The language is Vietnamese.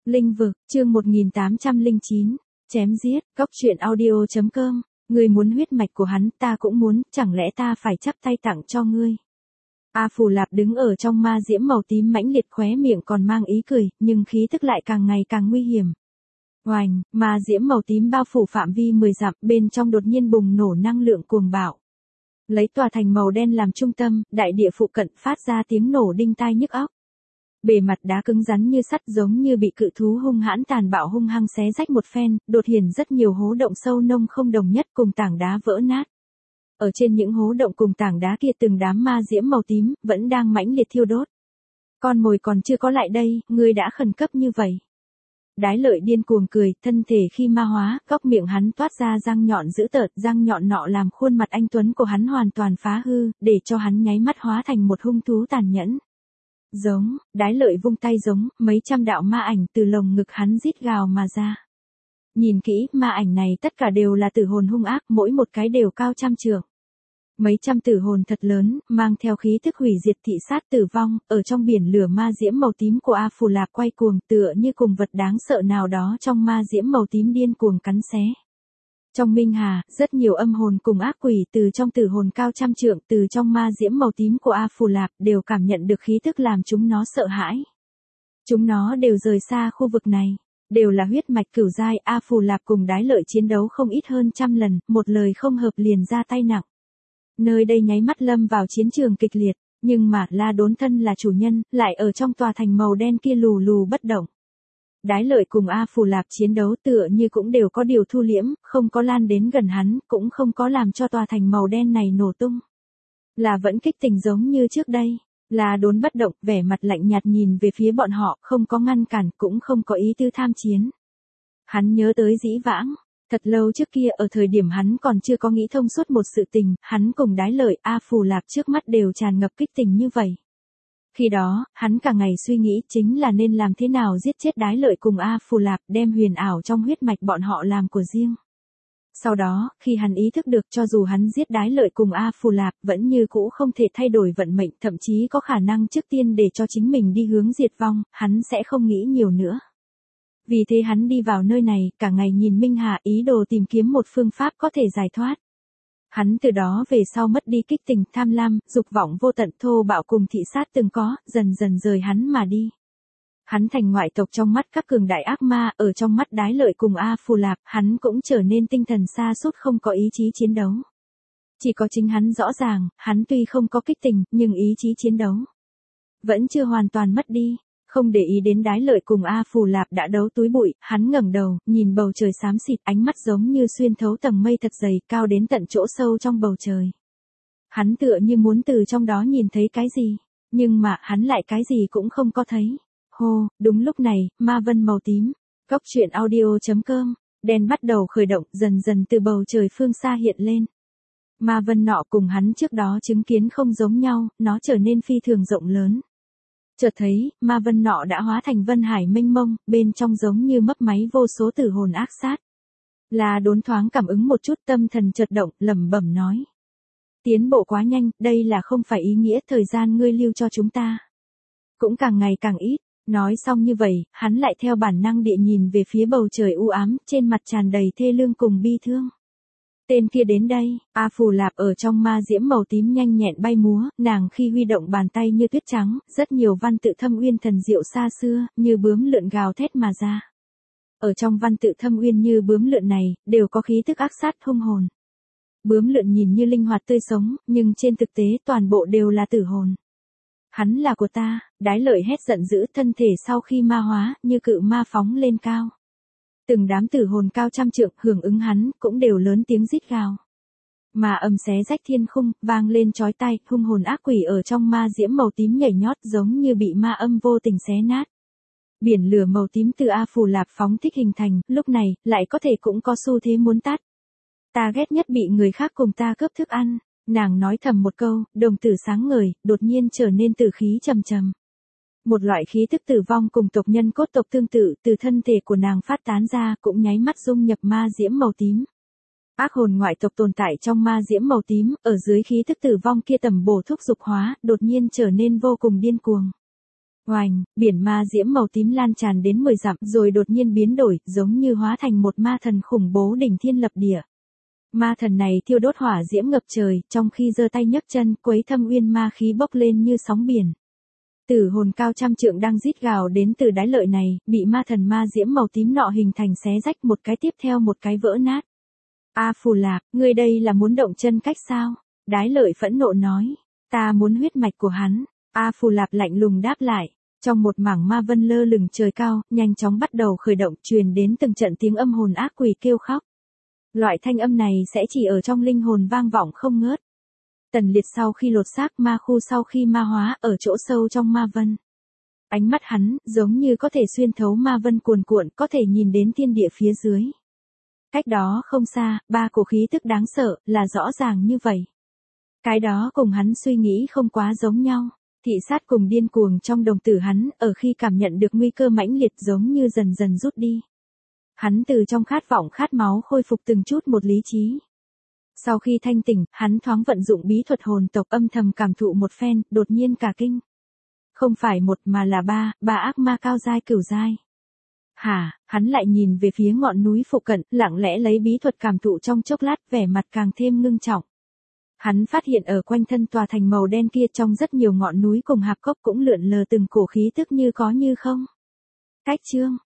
Linh vực, chương 1809, chém giết, góc truyện audio.com, ngươi muốn huyết mạch của hắn, ta cũng muốn, chẳng lẽ ta phải chắp tay tặng cho ngươi. A Phù Lạp đứng ở trong ma diễm màu tím mãnh liệt, khóe miệng còn mang ý cười, nhưng khí tức lại càng ngày càng nguy hiểm. Oành, ma diễm màu tím bao phủ phạm vi 10 dặm, bên trong đột nhiên bùng nổ năng lượng cuồng bạo. Lấy tòa thành màu đen làm trung tâm, đại địa phụ cận phát ra tiếng nổ đinh tai nhức óc. Bề mặt đá cứng rắn như sắt, giống như bị cự thú hung hãn tàn bạo hung hăng xé rách một phen, đột hiện rất nhiều hố động sâu nông không đồng nhất cùng tảng đá vỡ nát. Ở trên những hố động cùng tảng đá kia từng đám ma diễm màu tím, vẫn đang mãnh liệt thiêu đốt. Con mồi còn chưa có lại đây, ngươi đã khẩn cấp như vậy. Đái Lợi điên cuồng cười, thân thể khi ma hóa, góc miệng hắn toát ra răng nhọn dữ tợn, răng nhọn nọ làm khuôn mặt anh tuấn của hắn hoàn toàn phá hư, để cho hắn nháy mắt hóa thành một hung thú tàn nhẫn. Giống, Đái Lợi vung tay giống, mấy trăm đạo ma ảnh từ lồng ngực hắn rít gào mà ra. Nhìn kỹ, ma ảnh này tất cả đều là tử hồn hung ác, mỗi một cái đều cao trăm trượng. Mấy trăm tử hồn thật lớn, mang theo khí thức hủy diệt thị sát tử vong, ở trong biển lửa ma diễm màu tím của A Phù Lạp quay cuồng, tựa như cùng vật đáng sợ nào đó trong ma diễm màu tím điên cuồng cắn xé. Trong Minh Hà, rất nhiều âm hồn cùng ác quỷ từ trong tử hồn cao trăm trượng, từ trong ma diễm màu tím của A Phù Lạp đều cảm nhận được khí tức làm chúng nó sợ hãi. Chúng nó đều rời xa khu vực này, đều là huyết mạch cửu giai. A Phù Lạp cùng Đái Lợi chiến đấu không ít hơn 100 lần, một lời không hợp liền ra tay nặng. Nơi đây nháy mắt lâm vào chiến trường kịch liệt, nhưng mà La Đốn thân là chủ nhân, lại ở trong tòa thành màu đen kia lù lù bất động. Đái Lợi cùng A Phù Lạp chiến đấu tựa như cũng đều có điều thu liễm, không có lan đến gần hắn, cũng không có làm cho tòa thành màu đen này nổ tung. Là vẫn kích tình giống như trước đây. La Đốn bất động, vẻ mặt lạnh nhạt nhìn về phía bọn họ, không có ngăn cản, cũng không có ý tư tham chiến. Hắn nhớ tới dĩ vãng. Thật lâu trước kia, ở thời điểm hắn còn chưa có nghĩ thông suốt một sự tình, hắn cùng Đái Lợi, A Phù Lạp trước mắt đều tràn ngập kích tình như vậy. Khi đó, hắn cả ngày suy nghĩ chính là nên làm thế nào giết chết Đái Lợi cùng A Phù Lạp, đem huyền ảo trong huyết mạch bọn họ làm của riêng. Sau đó, khi hắn ý thức được cho dù hắn giết Đái Lợi cùng A Phù Lạp vẫn như cũ không thể thay đổi vận mệnh, thậm chí có khả năng trước tiên để cho chính mình đi hướng diệt vong, hắn sẽ không nghĩ nhiều nữa. Vì thế hắn đi vào nơi này, cả ngày nhìn Minh Hà, ý đồ tìm kiếm một phương pháp có thể giải thoát. Hắn từ đó về sau mất đi kích tình, tham lam, dục vọng vô tận, thô bạo cùng thị sát từng có, dần dần rời hắn mà đi. Hắn thành ngoại tộc trong mắt các cường đại ác ma, ở trong mắt Đái Lợi cùng A Phù Lạp, hắn cũng trở nên tinh thần sa sút, không có ý chí chiến đấu. Chỉ có chính hắn rõ ràng, hắn tuy không có kích tình, nhưng ý chí chiến đấu vẫn chưa hoàn toàn mất đi. Không để ý đến Đái Lợi cùng A Phù Lạp đã đấu túi bụi, hắn ngẩng đầu, nhìn bầu trời xám xịt, ánh mắt giống như xuyên thấu tầng mây thật dày, cao đến tận chỗ sâu trong bầu trời. Hắn tựa như muốn từ trong đó nhìn thấy cái gì, nhưng mà hắn lại cái gì cũng không có thấy. Hô, đúng lúc này, ma vân màu tím, góc truyện audio.com, đèn bắt đầu khởi động, dần dần từ bầu trời phương xa hiện lên. Ma vân nọ cùng hắn trước đó chứng kiến không giống nhau, nó trở nên phi thường rộng lớn. Chợt thấy, ma vân nọ đã hóa thành vân hải mênh mông, bên trong giống như mấp máy vô số tử hồn ác sát. La Đốn thoáng cảm ứng một chút, tâm thần chợt động, lẩm bẩm nói. Tiến bộ quá nhanh, đây là không phải ý nghĩa thời gian ngươi lưu cho chúng ta. Cũng càng ngày càng ít. Nói xong như vậy, hắn lại theo bản năng địa nhìn về phía bầu trời u ám, trên mặt tràn đầy thê lương cùng bi thương. Tên kia đến đây, A Phù Lạp ở trong ma diễm màu tím nhanh nhẹn bay múa, nàng khi huy động bàn tay như tuyết trắng, rất nhiều văn tự thâm uyên thần diệu xa xưa, như bướm lượn gào thét mà ra. Ở trong văn tự thâm uyên như bướm lượn này, đều có khí tức ác sát hung hồn. Bướm lượn nhìn như linh hoạt tươi sống, nhưng trên thực tế toàn bộ đều là tử hồn. Hắn là của ta, Đái Lợi hét giận dữ, thân thể sau khi ma hóa, như cự ma phóng lên cao. Từng đám tử hồn cao trăm trượng hưởng ứng hắn, cũng đều lớn tiếng rít gào. Ma âm xé rách thiên khung, vang lên chói tai, hung hồn ác quỷ ở trong ma diễm màu tím nhảy nhót giống như bị ma âm vô tình xé nát. Biển lửa màu tím từ A Phù Lạp phóng thích hình thành, lúc này, lại có thể cũng có xu thế muốn tắt. Ta ghét nhất bị người khác cùng ta cướp thức ăn. Nàng nói thầm một câu, đồng tử sáng ngời, đột nhiên trở nên tử khí trầm trầm. Một loại khí tức tử vong cùng tộc nhân cốt tộc tương tự từ thân thể của nàng phát tán ra, cũng nháy mắt dung nhập ma diễm màu tím. Ác hồn ngoại tộc tồn tại trong ma diễm màu tím, ở dưới khí tức tử vong kia tầm bổ thúc dục hóa, đột nhiên trở nên vô cùng điên cuồng. Oành, biển ma diễm màu tím lan tràn đến 10 dặm rồi đột nhiên biến đổi, giống như hóa thành một ma thần khủng bố đỉnh thiên lập địa. Ma thần này thiêu đốt hỏa diễm ngập trời, trong khi giơ tay nhấc chân, quấy thâm uyên ma khí bốc lên như sóng biển. Tử hồn cao trăm trượng đang rít gào đến từ đáy lợi này, bị ma thần ma diễm màu tím nọ hình thành xé rách một cái tiếp theo một cái vỡ nát. A Phù Lạp, ngươi đây là muốn động chân cách sao? Đái lợi phẫn nộ nói, ta muốn huyết mạch của hắn. A Phù Lạp lạnh lùng đáp lại. Trong một mảng ma vân lơ lửng trời cao, nhanh chóng bắt đầu khởi động, truyền đến từng trận tiếng âm hồn ác quỷ kêu khóc. Loại thanh âm này sẽ chỉ ở trong linh hồn vang vọng không ngớt. Tần Liệt sau khi lột xác ma khu sau khi ma hóa ở chỗ sâu trong ma vân. Ánh mắt hắn, giống như có thể xuyên thấu ma vân cuồn cuộn, có thể nhìn đến thiên địa phía dưới. Cách đó không xa, ba cổ khí tức đáng sợ, là rõ ràng như vậy. Cái đó cùng hắn suy nghĩ không quá giống nhau. Thị sát cùng điên cuồng trong đồng tử hắn, ở khi cảm nhận được nguy cơ mãnh liệt giống như dần dần rút đi. Hắn từ trong khát vọng khát máu khôi phục từng chút một lý trí. Sau khi thanh tỉnh, hắn thoáng vận dụng bí thuật hồn tộc âm thầm cảm thụ một phen, đột nhiên cả kinh. Không phải một mà là ba ác ma cao giai cửu giai. Hả, hắn lại nhìn về phía ngọn núi phụ cận, lặng lẽ lấy bí thuật cảm thụ trong chốc lát, vẻ mặt càng thêm ngưng trọng. Hắn phát hiện ở quanh thân tòa thành màu đen kia trong rất nhiều ngọn núi cùng hạp cốc cũng lượn lờ từng cổ khí tức như có như không. Cách chương